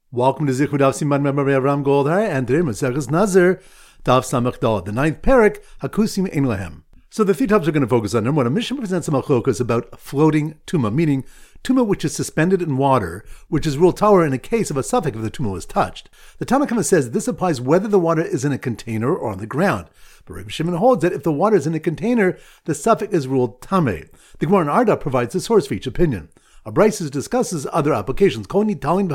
Welcome to Zichud Daf Siman Memory Avram Goldhar, and today Maseches Nazir, Daf Samach Daled, the ninth parak, Hakusim Ein Lahem. So the three topics we're going to focus on. Number one, a Mishnah presents some machlokas about floating tumah, meaning tumah which is suspended in water, which is ruled tahor in a case of a suffix if the tumah is touched. The Tanna Kamma says this applies whether the water is in a container or on the ground. But Rebbe Shimon holds that if the water is in a container, the suffix is ruled tameh. The Gemara in Arda provides the source for each opinion. Abraisus discusses other applications. Any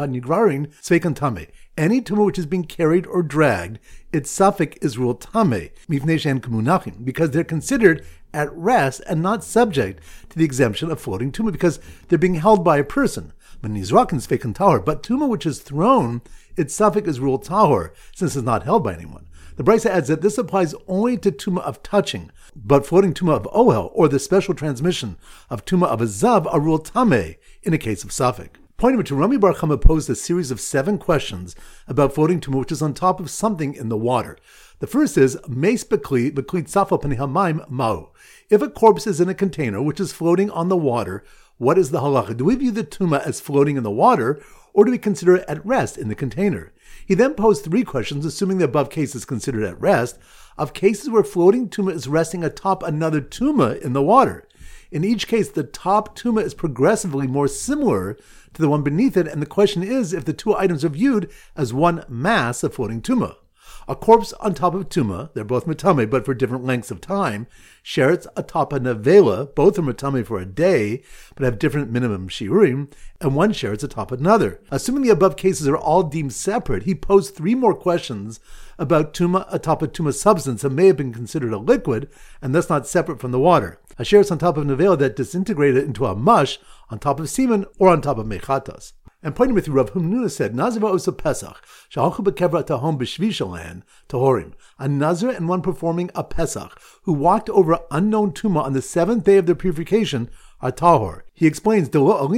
tumah which is being carried or dragged, its suffix is ruled tameh, because they're considered at rest and not subject to the exemption of floating tumah, because they're being held by a person. But tumah which is thrown, its suffix is ruled tahor, since it's not held by anyone. The Brisa adds that this applies only to tumah of touching, but floating tumah of ohel, or the special transmission of tumah of a zav, are ruled tameh in a case of suffix. Pointing to Rami Bar Chama posed a series of 7 questions about floating tumah which is on top of something in the water. The first is, Meis bekli tzafo pnei hamayim ma'u. If a corpse is in a container which is floating on the water, what is the halacha? Do we view the tumah as floating in the water, or do we consider it at rest in the container? He then posed 3 questions, assuming the above case is considered at rest, of cases where floating tumah is resting atop another tumah in the water. In each case, the top tumah is progressively more similar to the one beneath it, and the question is if the two items are viewed as one mass of floating tumah. A corpse on top of tumah, they're both metame, but for different lengths of time. Sheretz atop a nevela, both are metame for a day, but have different minimum shiurim, and one sheretz atop another. Assuming the above cases are all deemed separate, he posed 3 more questions about tumah atop a tumah substance that may have been considered a liquid, and thus not separate from the water. A sheretz on top of nevela that disintegrated into a mush, on top of semen, or on top of mechatas. And pointing with Rav Hamnuna said, Nazir osa Pesach, sha'alchu bekevra tahom b'shvishalan tahorim. A Nazir and one performing a Pesach, who walked over unknown tumah on the 7th day of their purification, are tahor. He explains, unknown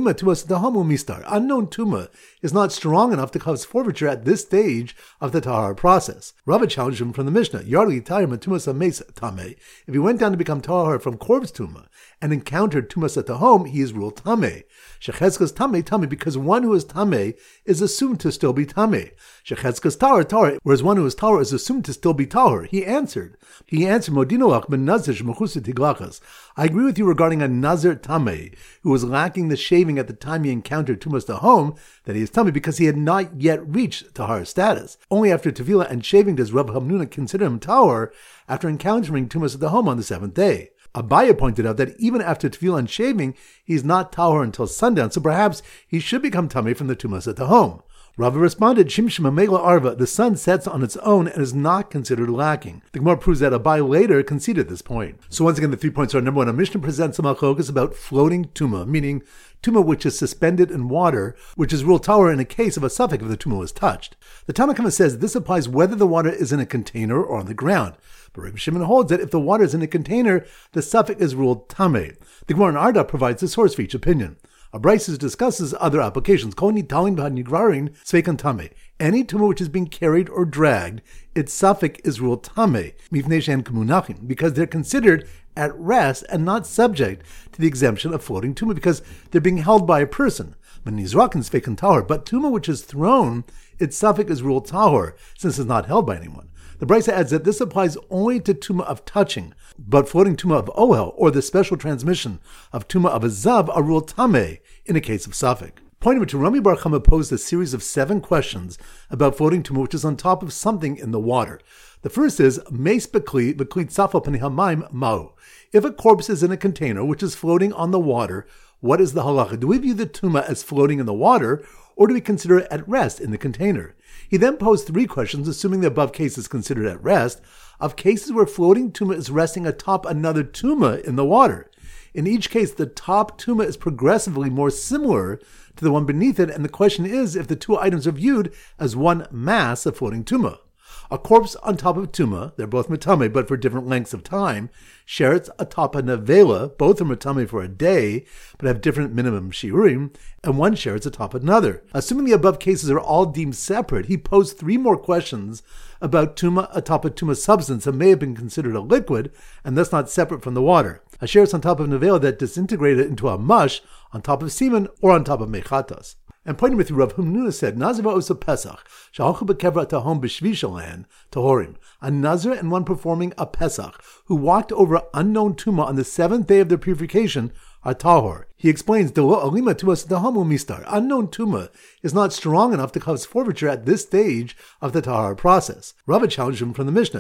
tumah is not strong enough to cause forfeiture at this stage of the tahar process. Rava challenged him from the Mishnah, if he went down to become tahar from corpse tumah and encountered tumas tahom, he is ruled tameh. Shechezkas tameh, because one who is tameh is assumed to still be tameh. Shechezkas tahor, whereas one who is tahor is assumed to still be tahor. He answered, Modinolach ben nazir shmechusa tiglachas. I agree with you regarding a nazir tameh, who was lacking the shaving at the time he encountered tumas tahom, that he is tameh because he had not yet reached tahar status. Only after tefillah and shaving does Rav Hamnuna consider him tahor after encountering tumas tahom on the 7th day. Abaya pointed out that even after tefillah and shaving, he is not tahor until sundown, so perhaps he should become tameh from the tumas tahom. Rava responded, Shimshima Megla Arva, the sun sets on its own and is not considered lacking. The Gemara proves that Abai later conceded this point. So once again, the 3 points are: number 1, a Mishnah presents some machlokas about floating tumah, meaning tumah which is suspended in water, which is ruled tahor in a case of a suffix if the tumah is touched. The Tanna Kamma says this applies whether the water is in a container or on the ground. But Rebbe Shimon holds that if the water is in a container, the suffix is ruled tameh. The Gemara in Arda provides the source for each opinion. Abraisus discusses other applications. Any tumah which is being carried or dragged, its suffix is ruled tameh, because they're considered at rest and not subject to the exemption of floating tumah, because they're being held by a person. But tumah which is thrown, its suffix is ruled tahor, since it's not held by anyone. The Brisa adds that this applies only to tumah of touching, but floating tumah of ohel, or the special transmission of tumah of a zav, are ruled tameh in a case of suffix. Pointing to Rami Bar Chama posed a series of 7 questions about floating tumah which is on top of something in the water. The first is, Meis bekli tzafo pnei hamayim ma'u. If a corpse is in a container which is floating on the water, what is the halacha? Do we view the tumah as floating in the water, or do we consider it at rest in the container? He then posed 3 questions, assuming the above case is considered at rest, of cases where floating tumah is resting atop another tumah in the water. In each case, the top tumah is progressively more similar to the one beneath it, and the question is if the two items are viewed as one mass of floating tumah. A corpse on top of tumah, they're both metame, but for different lengths of time. Sheretz atop a nevela, both are metame for a day, but have different minimum shiurim, and one sheretz atop another. Assuming the above cases are all deemed separate, he posed 3 more questions about tumah atop a tumah substance that may have been considered a liquid, and thus not separate from the water. A sheretz on top of nevela that disintegrated into a mush, on top of semen, or on top of mechatas. And pointing with you, Rav Hamnuna said, Nazir Osa Pesach, Shahalchu Bekevra Tahom B'Shvishalan, Tahorim, a Nazir and one performing a Pesach, who walked over unknown Tumah on the seventh day of their purification, are Tahor. He explains, unknown Tumah is not strong enough to cause forfeiture at this stage of the Tahar process. Rava challenged him from the Mishnah,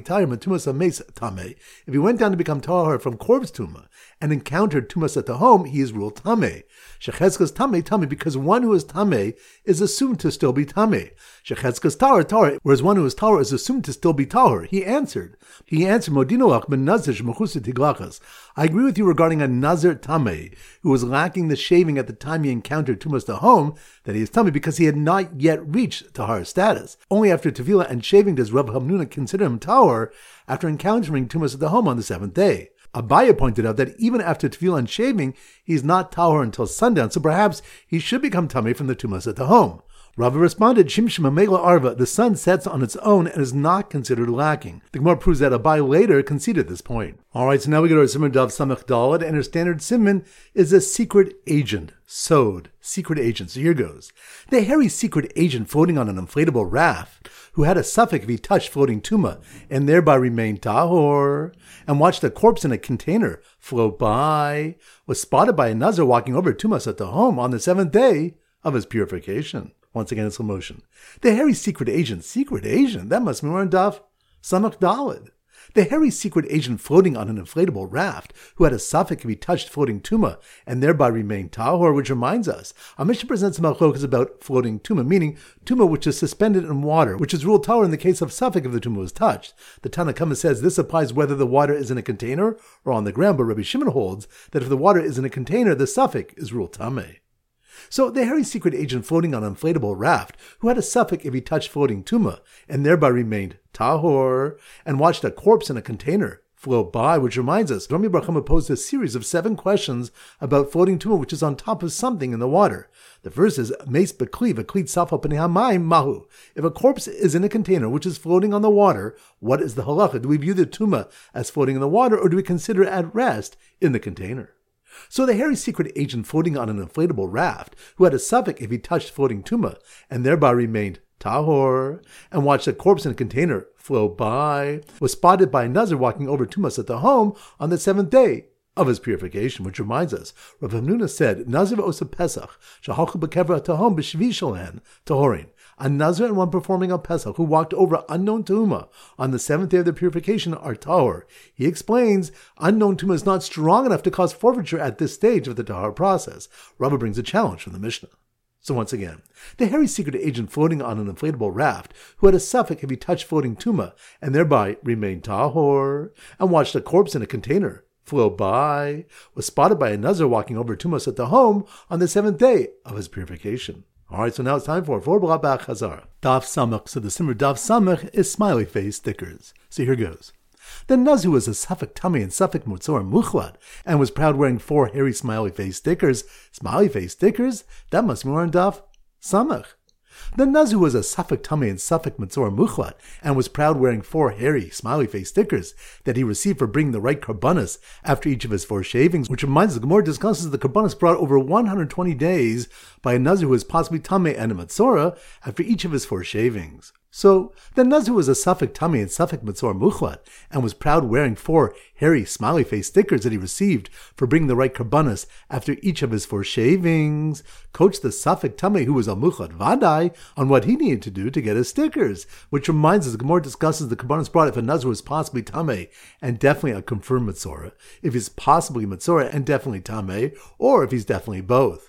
if he went down to become Tahar from corpse Tumah and encountered Tumas at the home, he is ruled Tameh. Shechezkas Tameh, because one who is Tameh is assumed to still be Tameh. Shechezkas Tahor, whereas one who is Tahor is assumed to still be Tahor. He answered, Modinoach ben Nazir shmechusa tiglachas. I agree with you regarding a Nazir Tameh, who was lacking the shaving at the time he encountered Tumas the home, that he is Tameh because he had not yet reached Tahar status. Only after Tefillah and shaving does Rav Hamnuna consider him Tahor after encountering Tumas at the home on the seventh day. Abaya pointed out that even after tefillah and shaving, he is not tahor until sundown, so perhaps he should become tamei from the tumas at the home. Rava responded, Shimshima Megla Arva, the sun sets on its own and is not considered lacking. The Gemara proves that Abai later conceded this point. Alright, so now we go to our Simon Dav Samach Daled, and our standard Simon is a secret agent. Sod, secret agent. So here goes. The hairy secret agent floating on an inflatable raft, who had a suffix if he touched floating tuma, and thereby remained tahor, and watched a corpse in a container float by, was spotted by a nazir walking over tumas at the home on the seventh day of his purification. Once again, in slow motion. The hairy secret agent, that must be more in Daf Samach Daled. The hairy secret agent floating on an inflatable raft, who had a suffix if he touched floating tuma, and thereby remained tahor, which reminds us, our Mishnah presents machlokas about floating tuma, meaning tuma which is suspended in water, which is ruled tahor in the case of suffix if the tuma was touched. The Tanna Kama says this applies whether the water is in a container or on the ground, but Rabbi Shimon holds that if the water is in a container, the suffix is ruled tameh. So the hairy secret agent floating on an inflatable raft, who had a suffix if he touched floating tuma, and thereby remained tahor, and watched a corpse in a container float by, which reminds us, Rami Bar Chama posed a series of 7 questions about floating tuma, which is on top of something in the water. The first is, Meis bekli v'kli tzafal p'nei hamayim mahu. If a corpse is in a container which is floating on the water, what is the halacha? Do we view the tuma as floating in the water, or do we consider it at rest in the container? So the hairy secret agent floating on an inflatable raft, who had a suffix if he touched floating tuma, and thereby remained tahor, and watched a corpse in a container float by, was spotted by a nazir walking over tumas at the home on the seventh day of his purification, which reminds us, Rav Hamnuna said, Nazir Osa Pesach, Shahalchu Bekevra Tahom B'Shvishalan, Tahorin, a Nazir and one performing a Pesach who walked over unknown Tumah on the seventh day of their purification are Tahor. He explains, unknown Tumah is not strong enough to cause forfeiture at this stage of the Tahor process. Rabbah brings a challenge from the Mishnah. So once again, the hairy secret agent floating on an inflatable raft, who had a suffix if he touched floating Tumah, and thereby remained Tahor, and watched a corpse in a container float by, was spotted by a nazir walking over tumas at the home on the seventh day of his purification. Alright, so now it's time for B'Labach Hazara. Daf Samach. So the Simmer Daf Samach is smiley face stickers. So here goes. The Nazir was a suffix tummy and suffix mutzor muchlat, and was proud wearing 4 hairy smiley face stickers. Smiley face stickers? That must be more in Daf Samach. The Nazir was a suffix tummy and suffix mitzvah muchlat, and was proud wearing 4 hairy, smiley face stickers that he received for bringing the right karbanas after each of his 4 shavings, which reminds us, the Gemara discusses the karbanas brought over 120 days by a Nazir who was possibly tamei and a mitzvah after each of his 4 shavings. So, the Nazir was a suffix tummy and suffix mitzvah muchlat, and was proud wearing 4 hairy, smiley face stickers that he received for bringing the right karbanas after each of his 4 shavings. Coached the suffix tummy, who was a muchlat vadai, on what he needed to do to get his stickers, which reminds us, the Gemara discusses the karbanas brought if a Nazir was possibly tamei and definitely a confirmed mitzvah, if he's possibly mitzvah and definitely tamei, or if he's definitely both.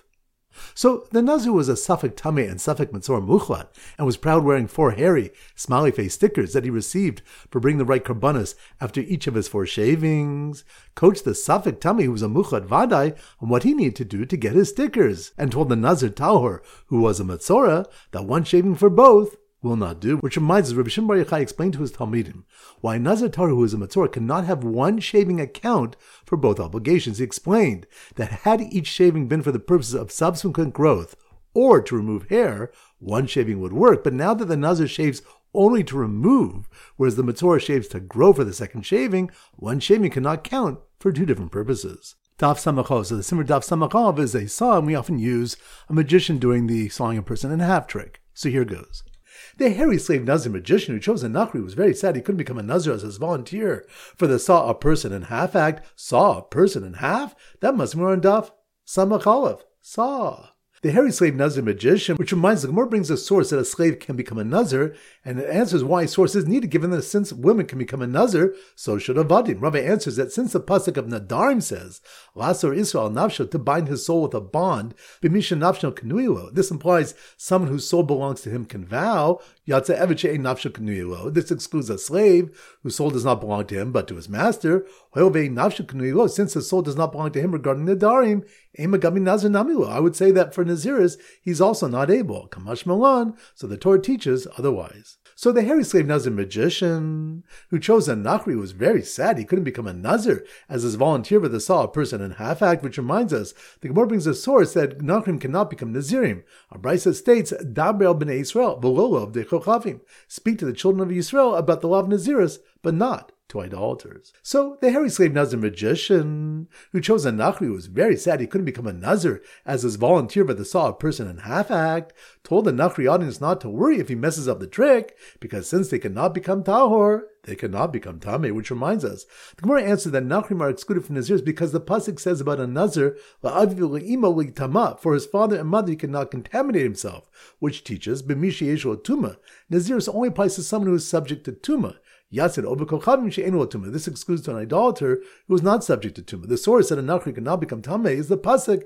So the Nazir was a suffix tamei and suffix mitzvah muchlat, and was proud wearing 4 hairy, smiley face stickers that he received for bringing the right karbanas after each of his 4 shavings. Coached the suffix tamei, who was a muchlat vadai, on what he needed to do to get his stickers, and told the Nazir tahor, who was a mitzvah, that one shaving for both will not do. Which reminds us, Rabbi Shimon Bar Yochai explained to his Talmidim why Nazir Tahor, who is a Matzorah, cannot have one shaving account for both obligations. He explained that had each shaving been for the purposes of subsequent growth or to remove hair, one shaving would work. But now that the Nazir shaves only to remove, whereas the Matzorah shaves to grow for the second shaving, one shaving cannot count for 2 different purposes. Daf Samachov. So the Simmer Daf Samachov is a song we often use a magician doing the sawing a person in half trick. So here goes. The hairy slave Nazir magician who chose a Nachri was very sad he couldn't become a Nazir as his volunteer for the saw a person in half act. Saw a person in half? That must be more on Daf Samachov. Saw. The hairy slave Nazir magician, which reminds the Gemara brings a source that a slave can become a Nazir, and it answers why source is needed, given that since women can become a Nazir, so should Avadim. Rava answers that since the pasuk of Nadarim says, Lasor Israel Nafsho, to bind his soul with a bond, B'misha Nafsho Kenuilo, this implies someone whose soul belongs to him can vow, Yatza Evet She'ein Nafsho Kenuilo. This excludes a slave whose soul does not belong to him, but to his master. Since his soul does not belong to him regarding Nadarim, I would say that for Naziris, he's also not able. Kamash Malan, so the Torah teaches otherwise. So the hairy slave Nazir magician, who chose a Nachri, was very sad he couldn't become a Nazir as his volunteer for the saw a person in half act, which reminds us, the Gemara brings a source that Nachrim cannot become Nazirim. Our Brisa states, Daber b'nei Yisrael, v'lo de chochavim. Speak to the children of Yisrael about the law of Naziris, but not to idolaters. So the hairy slave Nazir magician, who chose a Nachri, was very sad he couldn't become a Nazir as his volunteer for the saw a person in half act, told the Nachri audience not to worry if he messes up the trick, because since they cannot become Tahor, they cannot become Tameh, which reminds us. The Gemara answered that Nachrim are excluded from Nazirs because the pasuk says about a Nazir, for his father and mother he cannot contaminate himself, which teaches, Nazirs only applies to someone who is subject to Tumah. This excludes to an idolater who is not subject to tumah. The source that a nachri cannot become tameh is the pasuk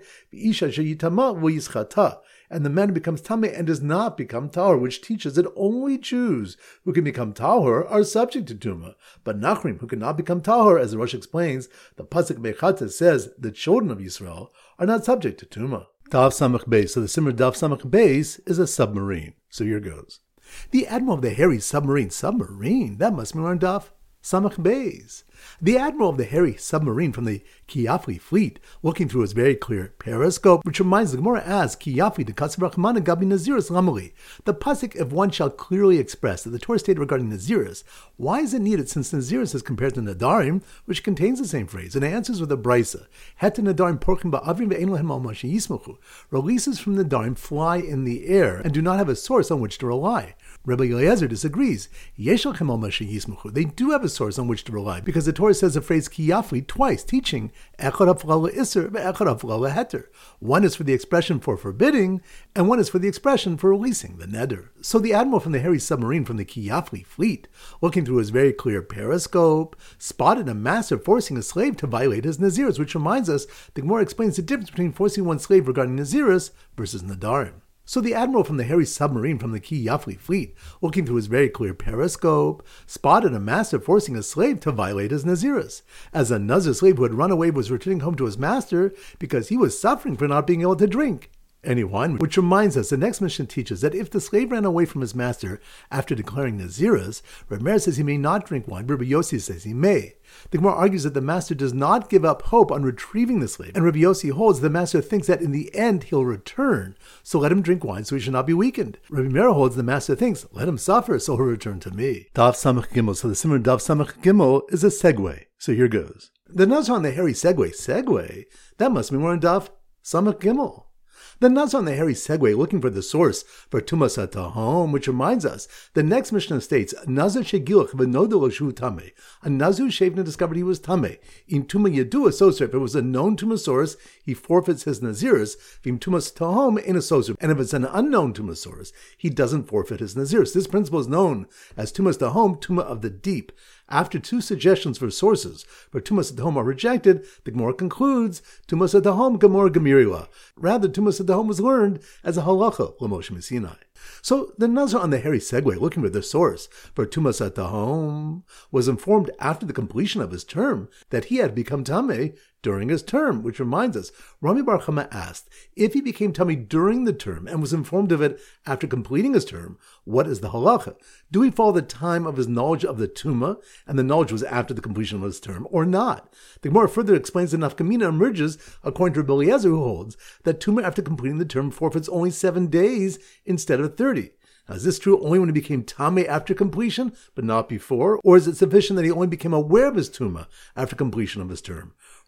and the man who becomes tameh and does not become tahor, which teaches that only Jews who can become tahor are subject to tumah. But nachrim who cannot become tahor, as the Rosh explains, the pasuk Bechata says the children of Yisrael are not subject to tumah. Daf Samach Beis. So the Simmer Daf Samach Beis is a submarine. So here goes. The admiral of the hairy submarine, that must be on Daf Samach Beis. The admiral of the hairy submarine from the Kiyafli fleet, looking through his very clear periscope, which reminds the Gemara as Kiyafli de Katsav Rachmana Gabi Naziris Lamali. The pasuk, if one shall clearly express that the Torah stated regarding Naziris, why is it needed since Naziris is compared to Nadarim, which contains the same phrase, and it answers with a brisa. Het Nadarim porchim ba'avrim ve'en lahem al ma sheyismuchu. Releases from Nadarim fly in the air and do not have a source on which to rely. Rabbi Eliezer disagrees. Yesh lachem al ma sheyismuchu. They do have a source on which to rely, because the Torah says the phrase kiyafli twice, teaching echad hafla iser ve'echad hafla heter. One is for the expression for forbidding, and one is for the expression for releasing, the neder. So the admiral from the hairy submarine from the Kiyafli fleet, looking through his very clear periscope, spotted a master forcing a slave to violate his naziris, which reminds us the Gemara explains the difference between forcing one slave regarding naziris versus nadarim. So the admiral from the hairy submarine from the Kiyafli fleet, looking through his very clear periscope, spotted a master forcing a slave to violate his naziris, as a nazir slave who had run away was returning home to his master because he was suffering for not being able to drink any wine, which reminds us the next mission teaches that if the slave ran away from his master after declaring naziris, Reb Meir says he may not drink wine, Rabbi Yossi says he may. The Gemara argues that the master does not give up hope on retrieving the slave, and Rabbi Yossi holds the master thinks that in the end he'll return, so let him drink wine so he should not be weakened. Rabbi Meir holds the master thinks, let him suffer so he'll return to me. Daf Samach Gimel. So the Simmer Daf Samach Gimel is a segue. So here goes. The Nazar on the hairy segue, that must be more in Daf Samach Gimel. The Nazar on the hairy segue, looking for the source for Tumas HaTahom, which reminds us, the next Mishnah states, Nazar shegilach v'nodo shu tameh. A Nazar shaved and discovered he was tameh. In Tuma Yadua, so if it was a known Tuma source, he forfeits his Naziris. V'im Tumas Tahom in a source. And if it's an unknown Tuma source, he doesn't forfeit his Naziris. This principle is known as Tumas Tahom, Tuma of the deep. After two suggestions for sources for Tumas HaTahom are rejected, the Gemara concludes, Tumas HaTahom Gemara Gemirila. Rather, Tumas HaTahom was learned as a halacha, L'Moshe Sinai. So the Nazar on the hairy segue, looking for the source for Tumas HaTahom, was informed after the completion of his term that he had become Tameh during his term, which reminds us, Rami Bar Chama asked, if he became Tameh during the term and was informed of it after completing his term, what is the halacha? Do we follow the time of his knowledge of the Tumah, and the knowledge was after the completion of his term, or not? The Gemara further explains that Nafkamina emerges, according to Rabbi Eliezer, who holds that Tumah after completing the term forfeits only 7 days instead of 30. Now, is this true only when he became Tameh after completion, but not before? Or is it sufficient that he only became aware of his Tumah after completion of his term?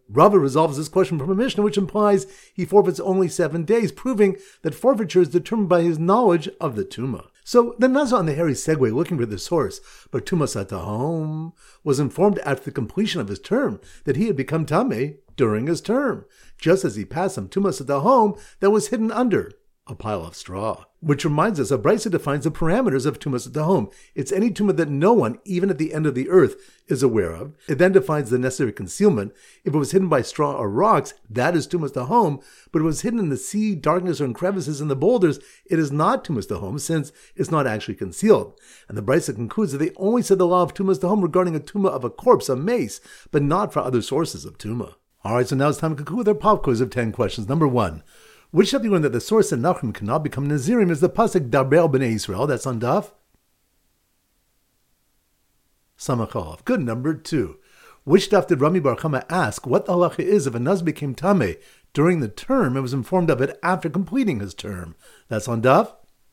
Rava resolves this question from a Mishnah, which implies he forfeits only 7 days, proving that forfeiture is determined by his knowledge of the Tumah. So the Nazir on the hairy segue looking for the source, but Tumas Atahom was informed after the completion of his term that he had become Tameh during his term, just as he passed some Tumas Atahom that was hidden under a pile of straw. Which reminds us, Brisa defines the parameters of Tumas Atahom. It's any tumah that no one, even at the end of the earth, is aware of. It then defines the necessary concealment. If it was hidden by straw or rocks, that is Tumas Atahom. But if it was hidden in the sea, darkness, or in crevices in the boulders, it is not Tumas Atahom, since it's not actually concealed. And the Brisa concludes that they only said the law of Tumas Atahom regarding a tumah of a corpse, a mace, but not for other sources of tumah. Alright, so now it's time to conclude with our pop quiz of 10 questions. Number 1. Which shall be learned that the source in Nachum cannot become Nazirim is the pasuk Daber B'nei Yisrael. That's on Daf Samachov. Good. Number 2. Which daf did Rami Bar Chama ask what the halacha is if a Naz became Tameh during the term and was informed of it after completing his term? That's on Daf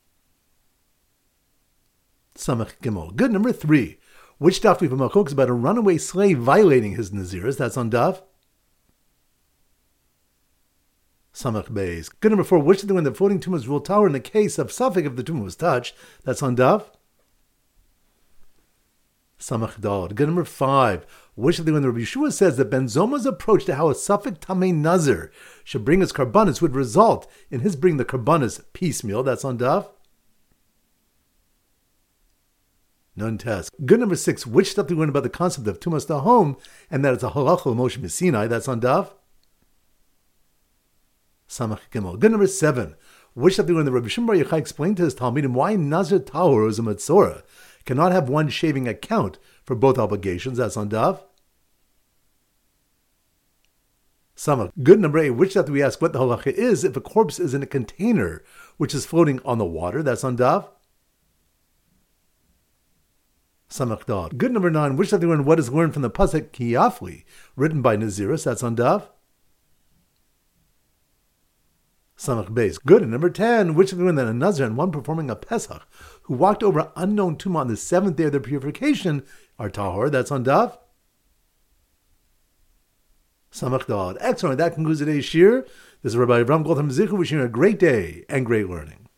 Samach Gimel. Good. Number 3. Which daf we have a machlokas about a runaway slave violating his Naziris? That's on Daf Samach Beis. Good. Number 4. Which of the when the floating tumah will tower in the case of suffix if the tumah was touched? That's on Daf Samach Dal. Good. Number 5. Which of the when the Rabbi Yeshua says that Ben Zoma's approach to how a suffix Tamei Nazir should bring his karbanis would result in his bringing the karbanis piecemeal? That's on Daf Nun Test. Good. Number 6. Which stuff do we learn about the concept of Tumas Tahom and that it's a halacha Moshe Messinai? That's on Daf Samach Gimel. Good. Number 7. Which stuff do we learn that Rabbi Shimon Bar Yochai explained to his Talmidim why Nazir Tahor is a Metzora cannot have one shaving account for both obligations? That's on Daf Samach. Good. Number 8. Which stuff do we ask what the halacha is if a corpse is in a container which is floating on the water? That's on Daf Samach Dal. Good. Number 9. Which stuff do we learn what is learned from the pasuk Kiyafli written by Naziris? That's on Daf Samach Beis. Good. And number 10, which of the women that a Nazir and one performing a Pesach who walked over an unknown tumah on the 7th day of their purification are Tahor? That's on Daf Samach Dal. Excellent. That concludes today's shir. This is Rabbi Avram Goldham Zichu wishing you a great day and great learning.